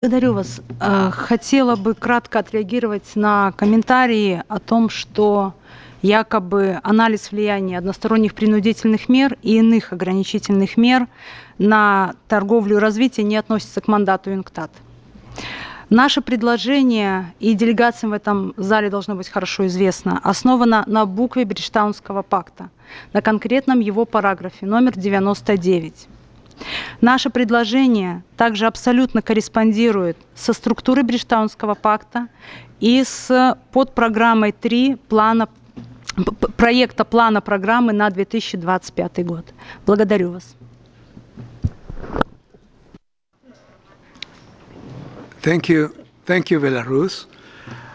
Благодарю вас. Хотела бы кратко отреагировать на комментарии о том, что якобы анализ влияния односторонних принудительных мер и иных ограничительных мер на торговлю и развитие не относится к мандату ЮНКТАД. Наше предложение, и делегациям в этом зале должно быть хорошо известно, основано на букве Бриджтаунского пакта, на конкретном его параграфе номер 99. Наше предложение также абсолютно корреспондирует со структурой Бриджтаунского пакта и с подпрограммой 3 проекта плана программы на 2025 год. Благодарю вас. Thank you, Belarus.